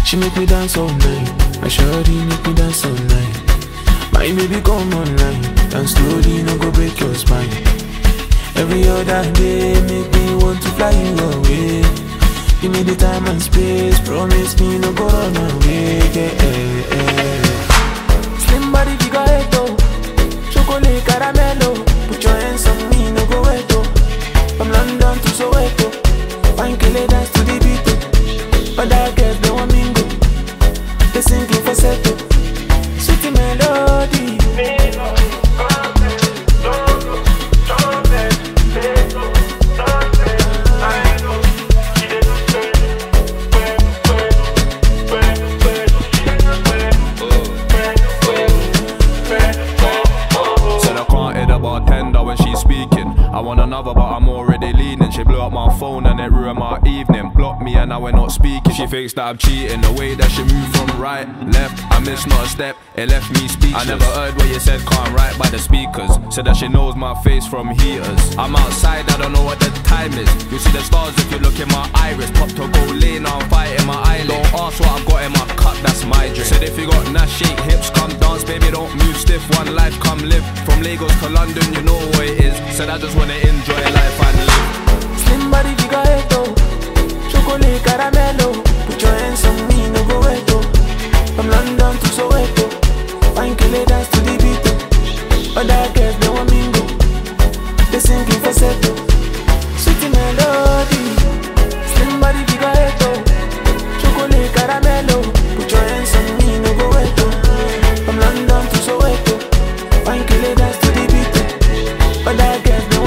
She make me dance all night. My shawty make me dance all night. My baby come online, dance slowly, no go break your spine. Every other day make me want to fly you away. Give me the time and space, promise me no go run away. Slim body figure eight oh, chocolate caramelo. Put your hands on me, no go wait oh. From London to Soweto, fine killer dance to the beat oh. But that girls they want me go, they singing for settle. Sweet melody. I want another but I'm already leaning. She blew up my phone and it ruined my evening. Blocked me and now we're not speaking. She thinks that I'm cheating. The way that she moved from right, left, I missed not a step, it left me speechless. I never heard what you said, can't write by the speakers. Said that she knows my face from heaters. I'm outside, I don't know what the time is. You see the stars if you look in my iris. Pop to go lane, I'm fighting my eyelid. Don't ask what I've got in my cup, that's my drink. Said if you got Nash, shake hips, come dance, baby, don't move stiff. One life, come live. From Lagos to London, you know what it is. Said I just wanna enjoy life and live. Slim body figure eight oh, chocolate caramelo. Put your hands on me, no go wait oh. From London to Soweto, fine killer dance to the beat oh. Other girls they want me go, they singing for settle. Sweet melody. Slim body figure eight oh, chocolate caramelo. Put your hands on me, no go wait oh. From London to Soweto, fine killer dance to the beat oh. Other girls